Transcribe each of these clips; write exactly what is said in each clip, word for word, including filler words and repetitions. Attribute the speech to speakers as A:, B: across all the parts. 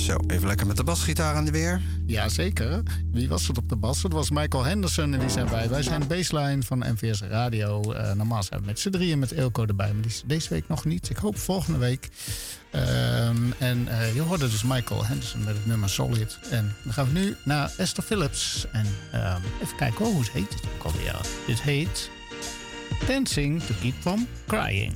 A: Zo, even lekker met de basgitaar aan de weer.
B: Jazeker. Wie was het op de bas? Het was Michael Henderson en die zijn wij. Wij zijn Baseline van N V S Radio. Uh, normaal zijn we met z'n drieën met Eelco erbij, maar die is deze week nog niet. Ik hoop volgende week. Um, en uh, je hoorde dus Michael Henderson met het nummer Solid. En dan gaan we nu naar Esther Phillips. En um, even kijken oh, hoe het heet het ook alweer. Dit heet Dancing to Keep From Crying.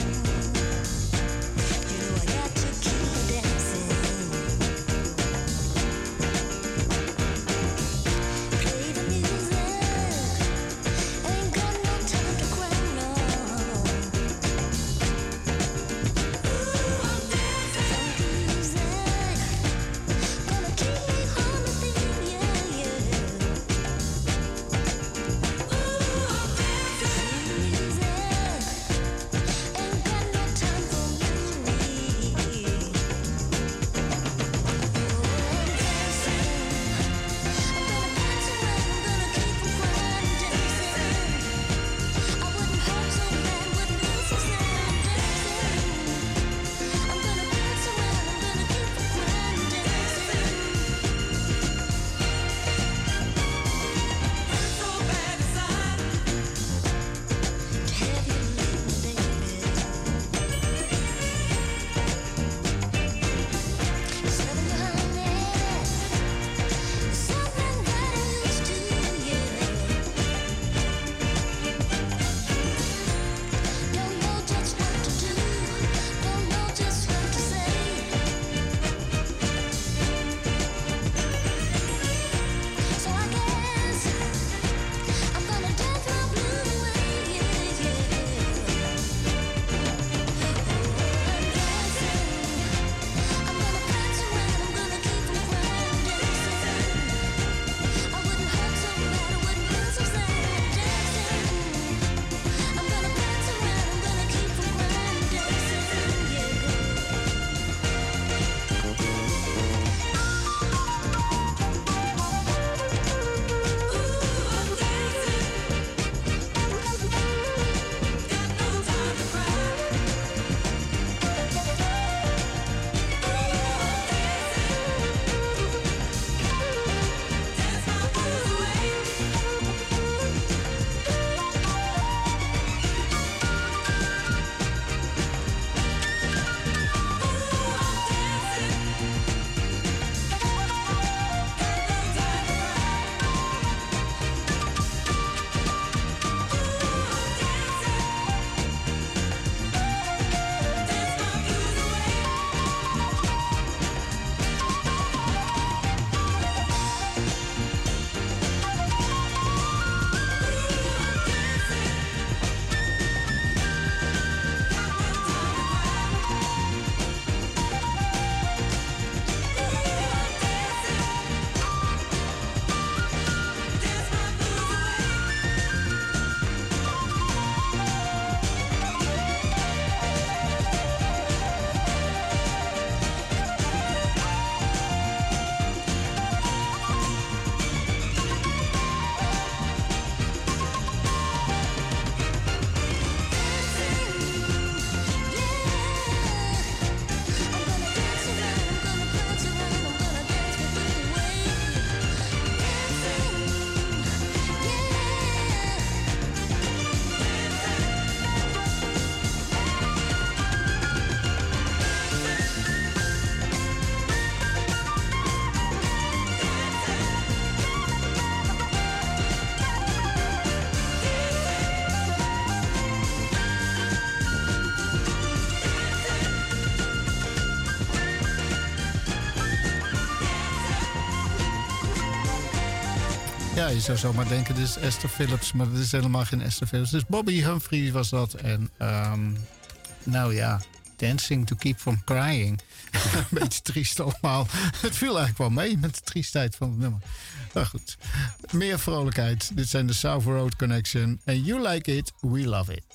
B: Ja, je zou zomaar denken, dit is Esther Phillips, maar dat is helemaal geen Esther Phillips. Dus Bobby Humphrey was dat. En um, nou ja, Dancing to Keep From Crying. Een beetje triest allemaal. Het viel eigenlijk wel mee met de triestheid van het nummer. Maar goed, meer vrolijkheid. Dit zijn de South Road Connection. En You Like It, We Love It.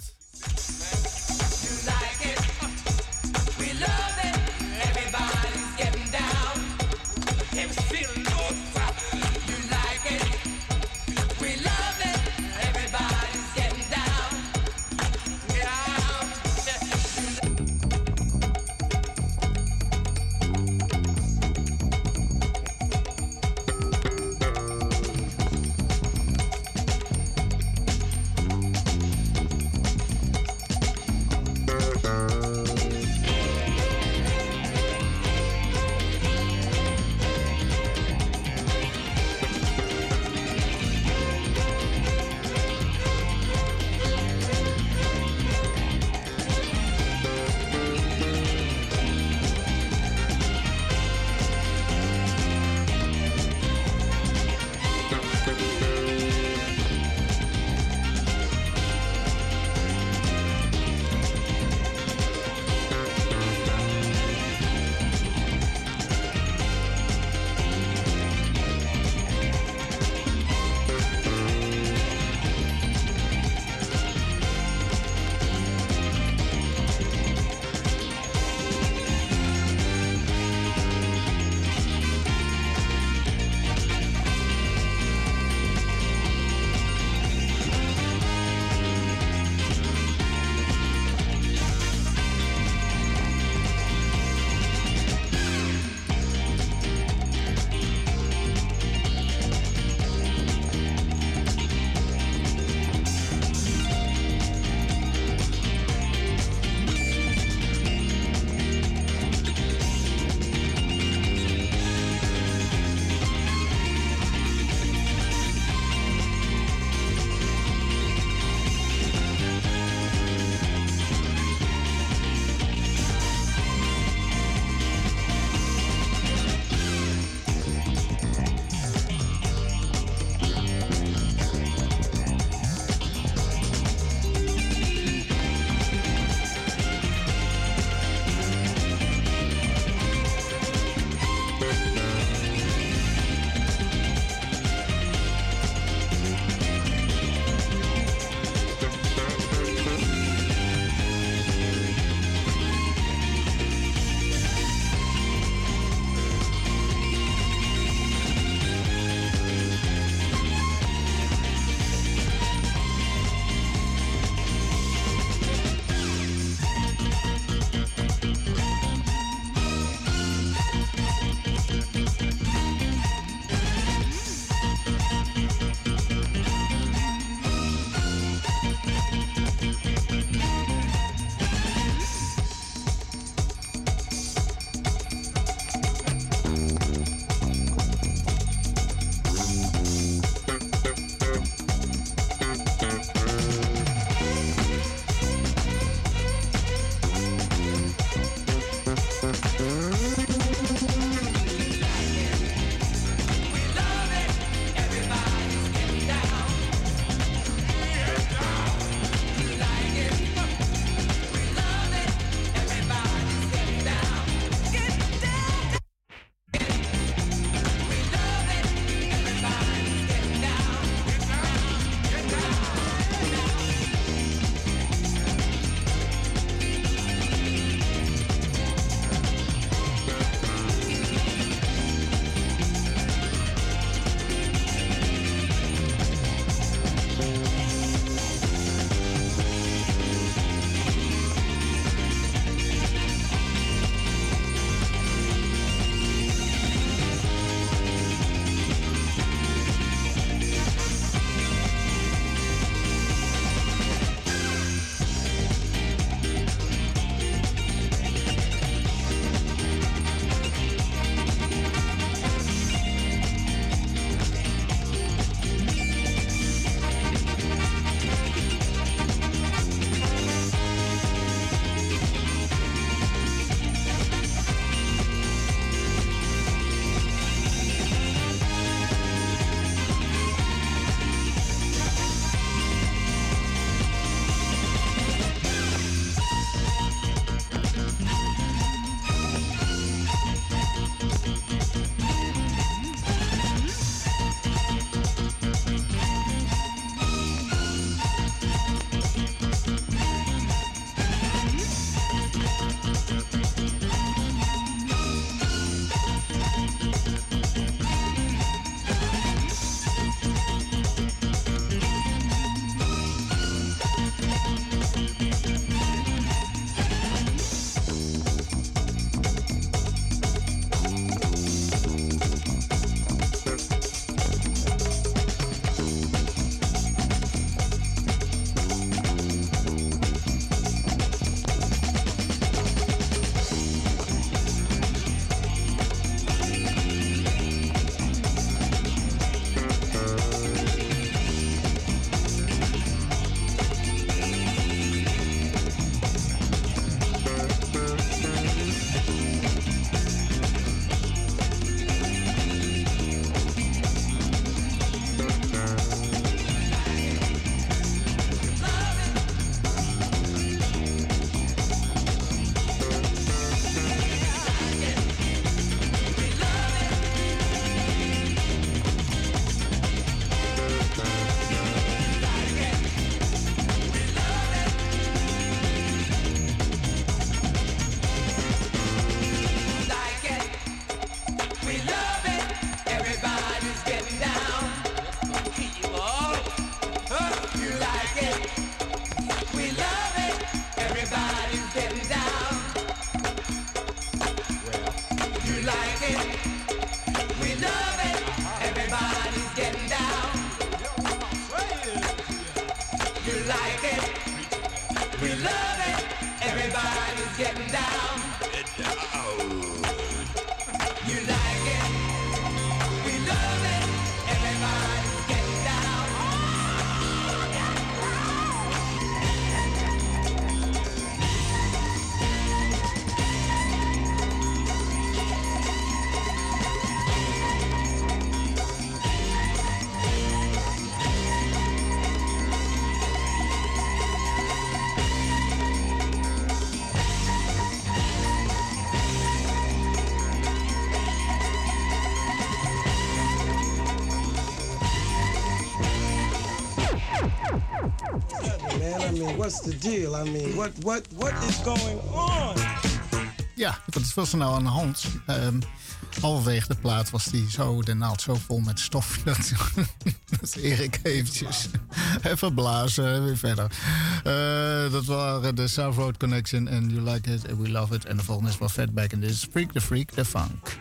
C: What's the deal? I mean, what, what, what is going on?
B: Ja, wat was er nou aan de hand? Um, halverwege de plaat was die zo, de naald zo vol met stof. Dat, dat Erik eventjes even blazen, weer verder. Uh, dat waren de South Road Connection en You Like It and We Love It. En de volgende is wel Fatback en dit is Freak the Freak the Funk.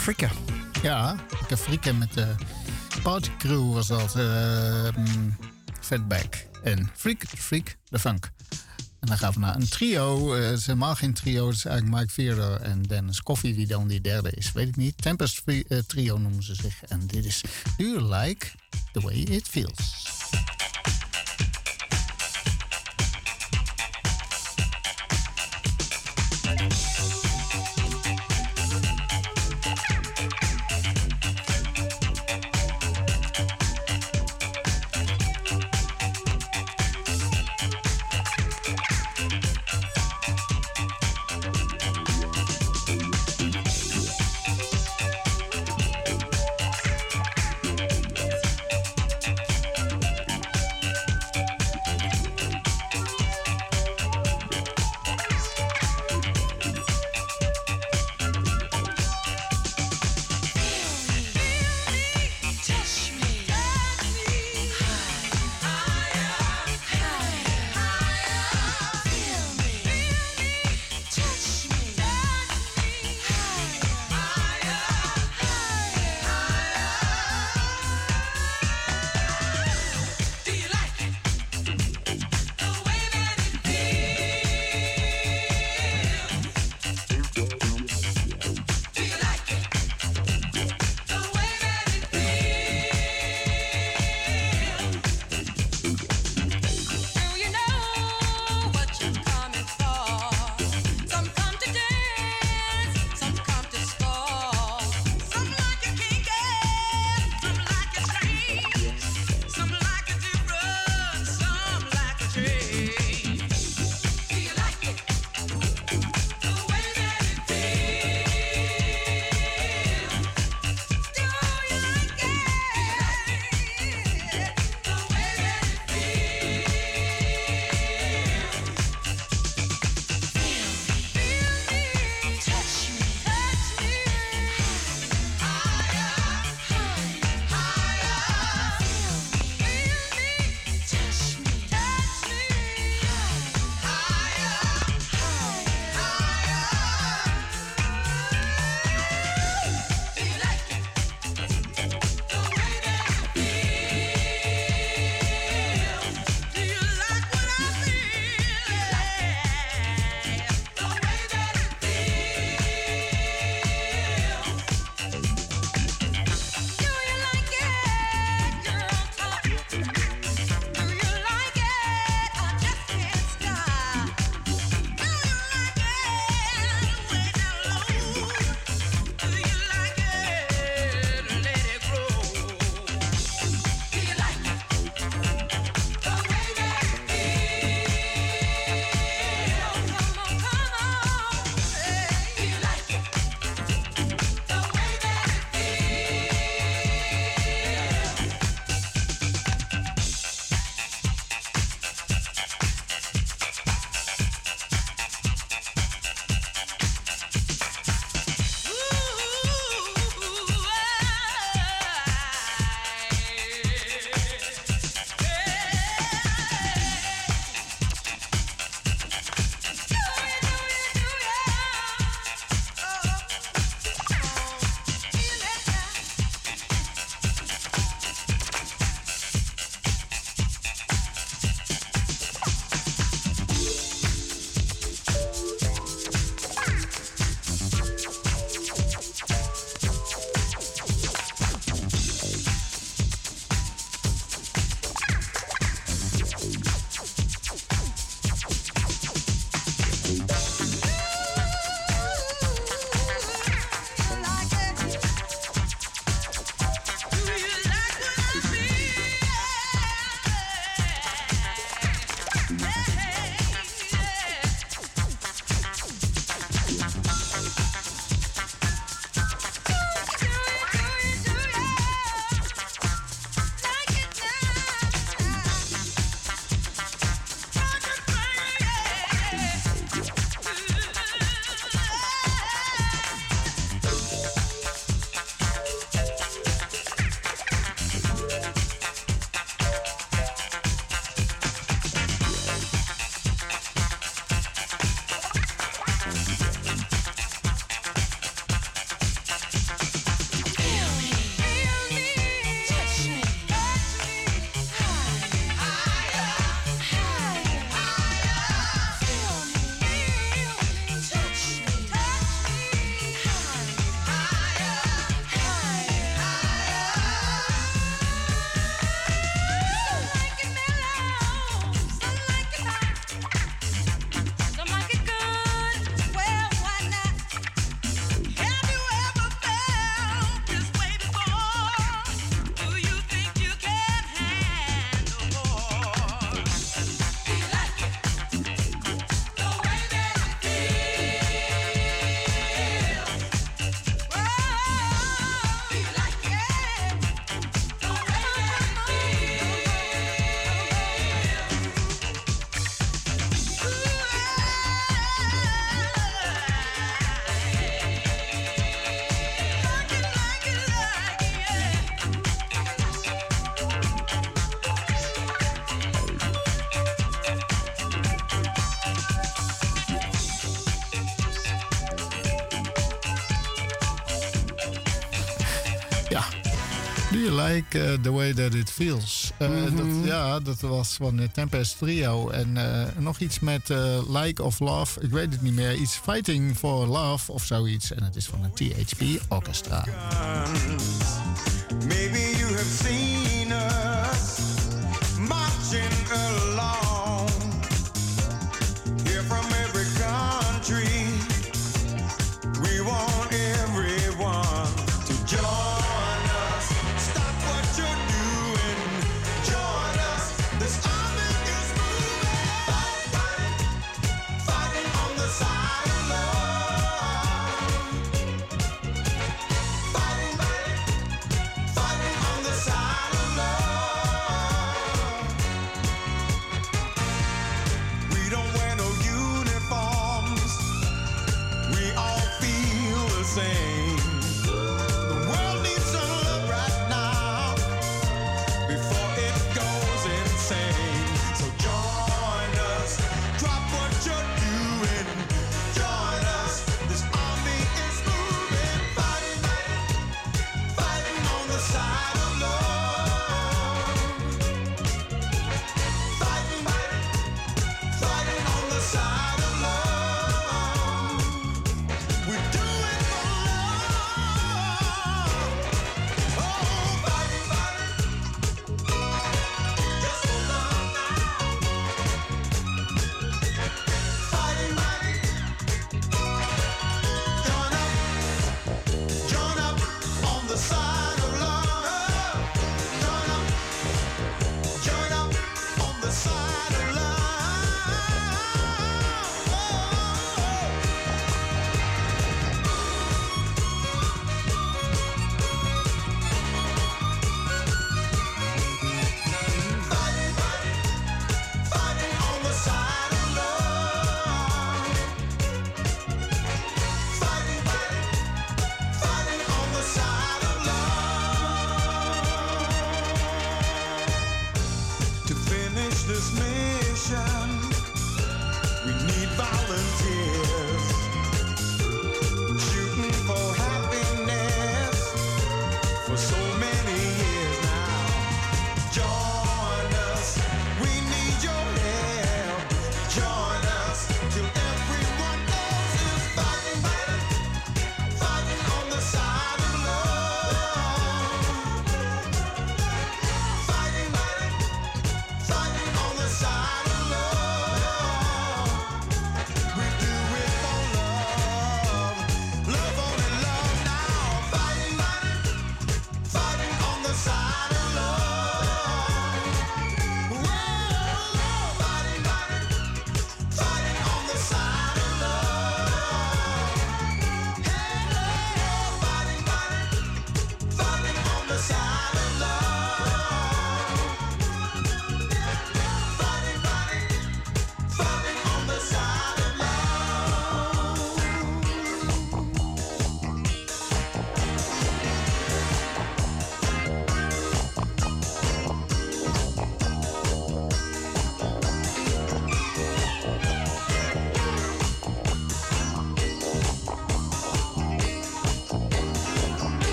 A: frikken.
B: Ja, lekker frikken met de Party Crew was dat. Uh, Fatback en Freak, Freak, de Funk. En dan gaan we naar een trio. Uh, het is helemaal geen trio. Het is eigenlijk Mike Veerder en Dennis Coffey die dan die derde is. Weet ik niet. Tempest uh, Trio noemen ze zich. En dit is Do You Like The Way It Feels? Do you like uh, the way that it feels? Uh, mm-hmm. dat, ja, dat was van de Tempest Trio. En uh, nog iets met uh, Like of Love. Ik weet het niet meer. Iets Fighting for Love of zoiets. En het is van een T H P Orchestra.
D: Maybe you have seen us marching along. Here from every country. We want everyone to join us. Stop what you're doing. Join us. This army is moving. Fight, fight, fighting on the side of love. Fighting, fighting, fighting on the side of love.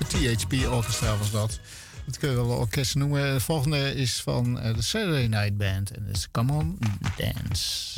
B: T H P Orchestra was dat. Dat kun je wel een orkest noemen. De volgende is van uh, de Saturday Night Band. En dat is Come On Dance.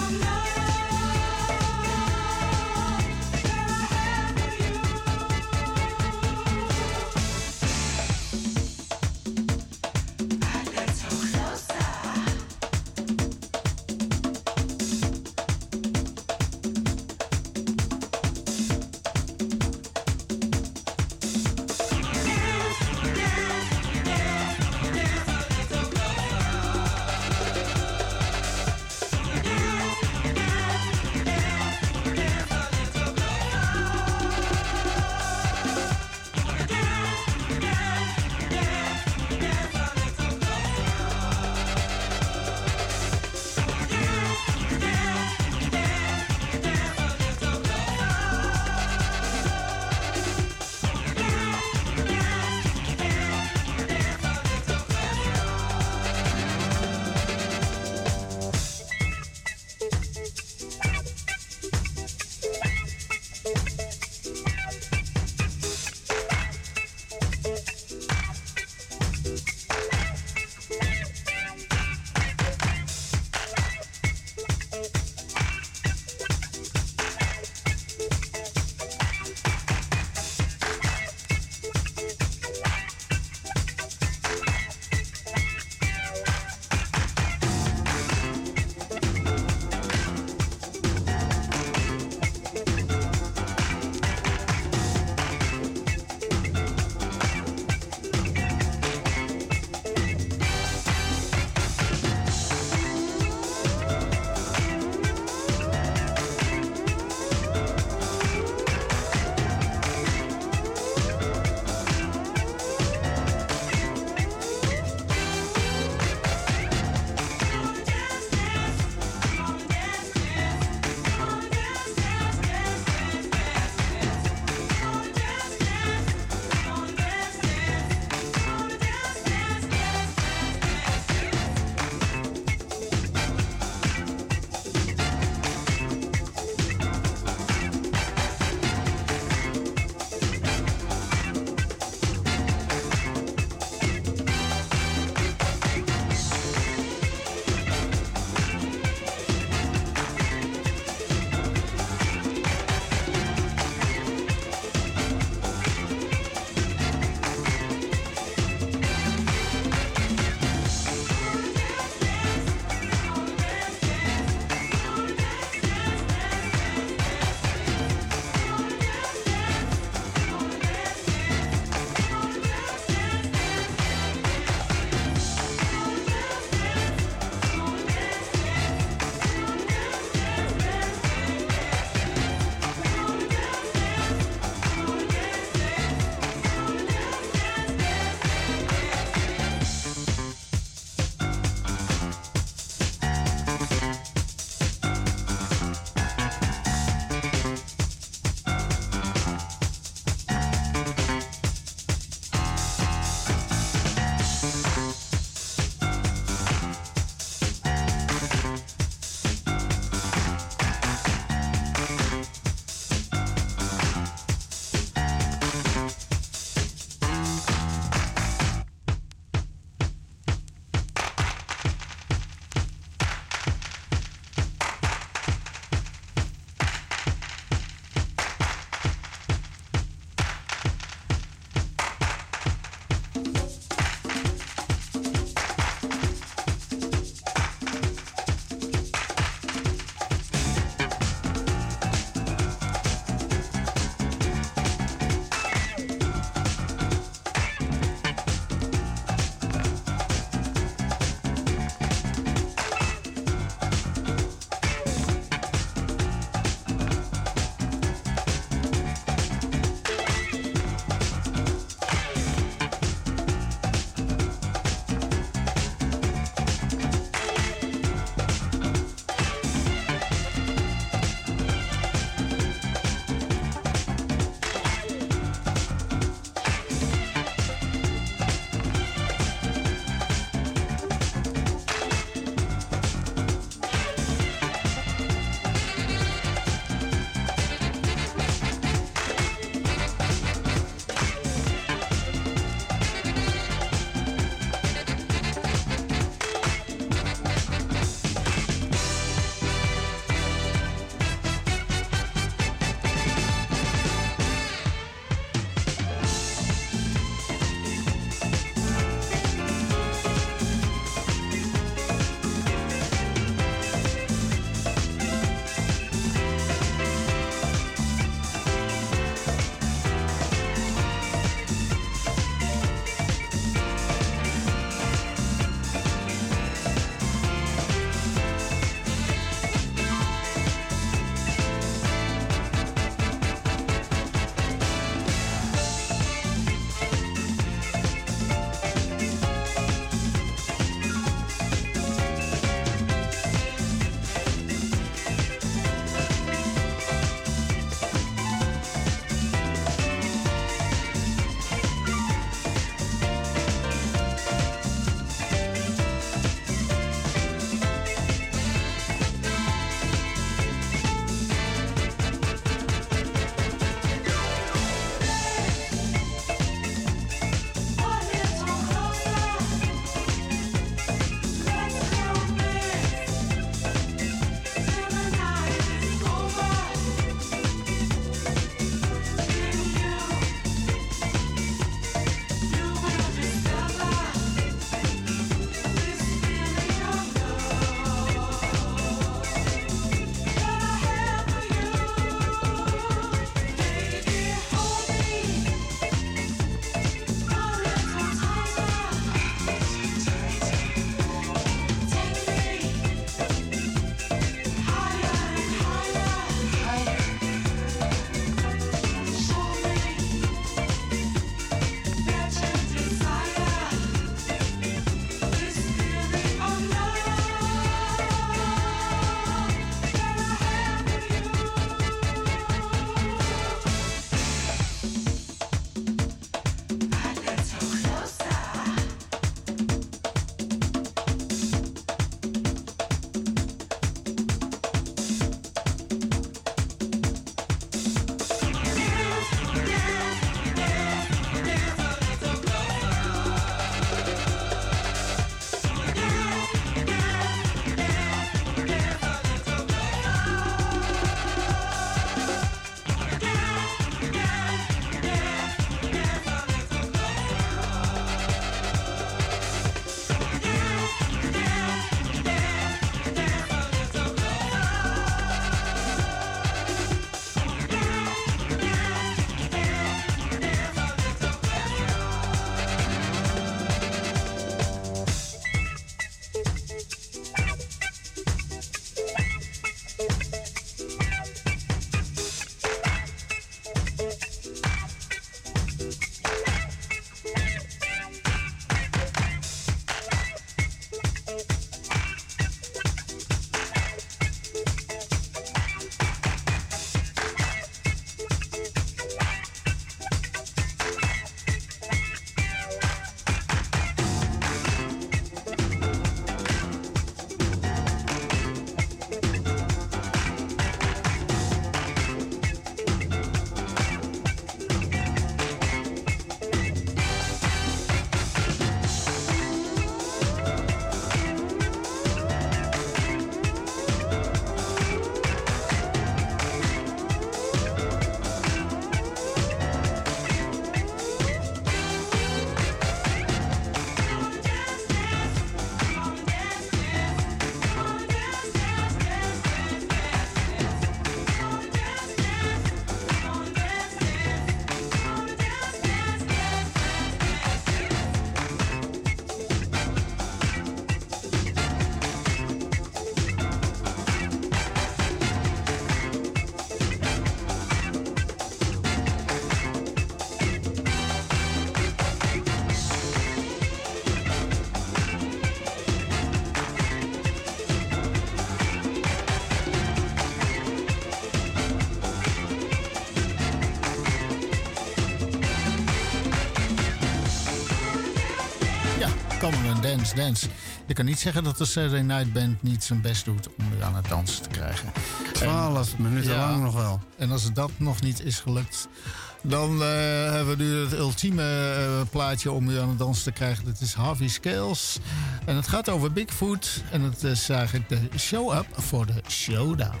B: Come on, dance, dance. Je kan niet zeggen dat de Saturday Night Band niet zijn best doet om u aan het dansen te krijgen.
A: Twaalf minuten
B: ja,
A: lang nog wel.
B: En als dat nog niet is gelukt, dan uh, hebben we nu het ultieme uh, plaatje om u aan het dansen te krijgen. Dat is Harvey Scales. En het gaat over Bigfoot. En het is eigenlijk de show-up voor de showdown.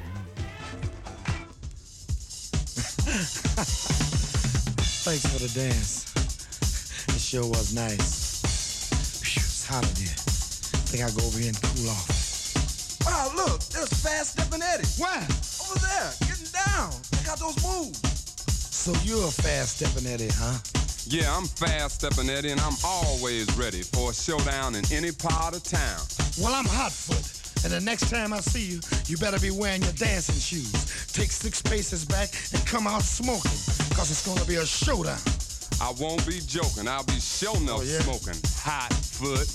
C: Thanks for the dance. The show was nice. Phew, it's hot in here. I think I'll go over here and cool off. Wow, look, there's Fast Steppin' Eddie. Where? Over there, getting down. Check out those moves. So you're a Fast Steppin' Eddie, huh?
E: Yeah, I'm Fast Steppin' Eddie, and I'm always ready for a showdown in any part of town.
C: Well, I'm Hotfoot, and the next time I see you, you better be wearing your dancing shoes. Take six paces back and come out smoking, cause it's gonna be a showdown.
E: I won't be joking, I'll be show enough
C: oh, yeah?
E: smoking. Hotfoot.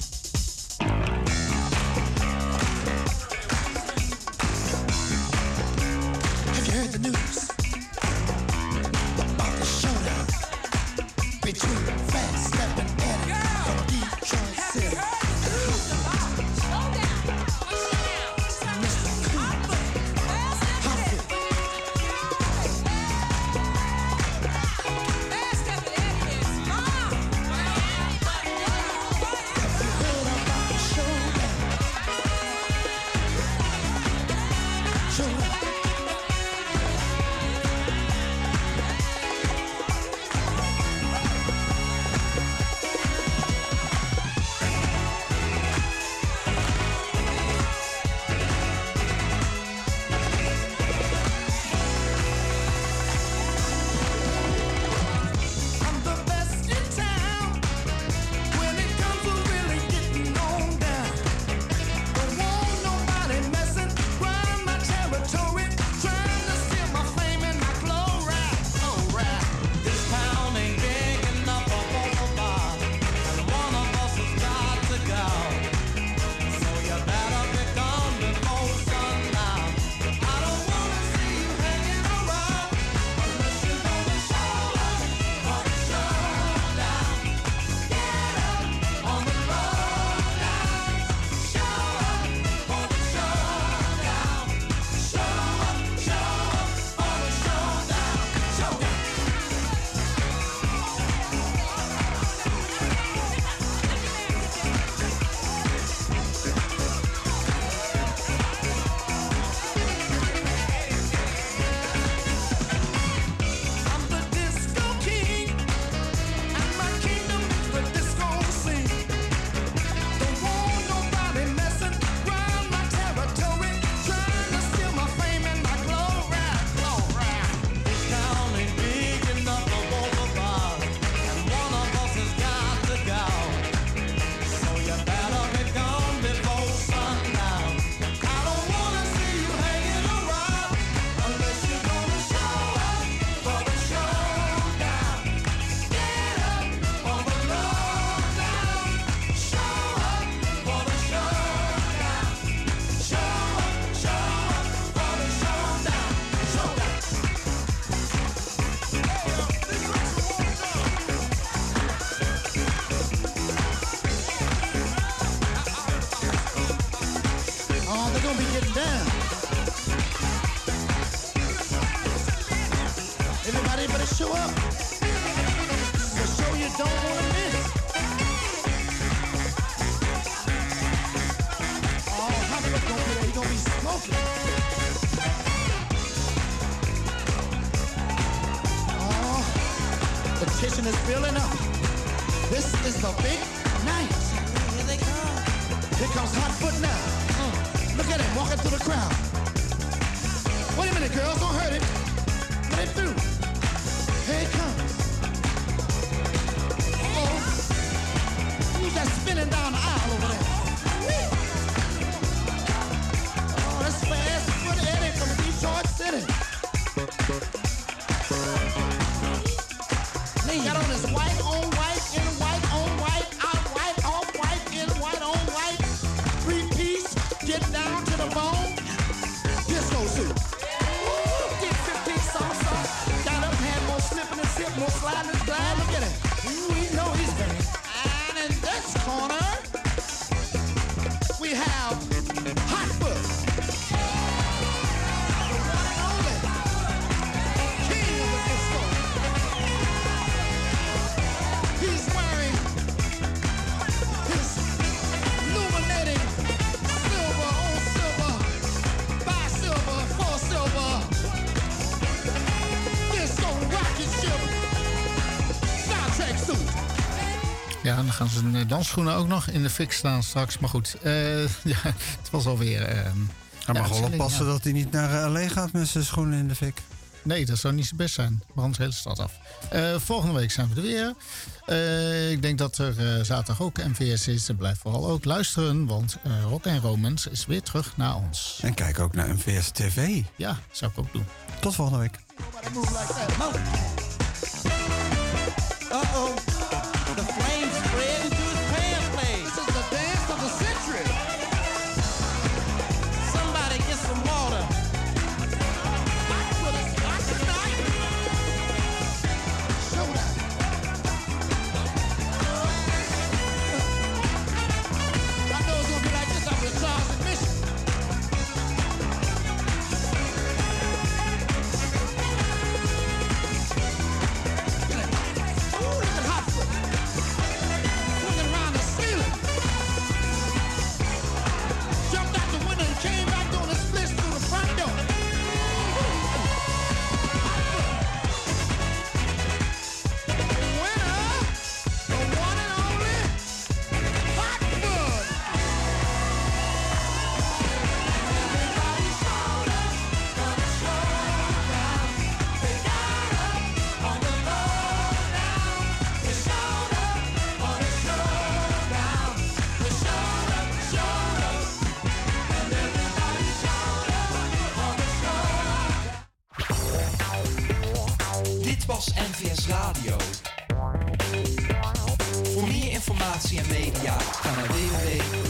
C: Have you heard the news about the showdown between Fast Steppin' Eddie from Detroit City? Show up. The show you don't want to miss. Oh, how many gonna be there? You gonna be smoking. Oh, the kitchen is filling up. This is the big night. Here they come. Here comes Hotfoot now. Uh, look at him walking through the crowd. Wait a minute, girls, don't hurt him. Get him through. Here it comes. Oh, who's that spinning down the aisle over there? Oh, that's Fast Foot Eddie from Detroit City. He got on his white on white, in white on white, out white on white, in white on white. Three piece, get down to the bone. Disco suit. Slipping and sip, more sliding and slide. Look at it. We know he's banging. And in this corner,
B: Ja, dan gaan ze de dansschoenen ook nog in de fik staan straks. Maar goed, uh, ja, het was alweer... Uh,
A: Hij mag wel oppassen ja. dat hij niet naar L A gaat met zijn schoenen in de fik.
B: Nee, dat zou niet zo best zijn. Brandt de hele stad af. Uh, volgende week zijn we er weer. Uh, ik denk dat er uh, zaterdag ook M V S is. Blijf vooral ook luisteren, want uh, Rock and Romance is weer terug naar ons.
A: En kijk ook naar M V S T V.
B: Ja, zou ik ook doen.
A: Tot volgende week.
C: Uh-oh. The flames spread into his pants leg. This is the dance of the century. Somebody get some water. Watch for this. Watch tonight. Showdown. I know it's gonna be like this after Charles and Mission.
F: N V S Radio. Voor meer informatie en media ga naar w w w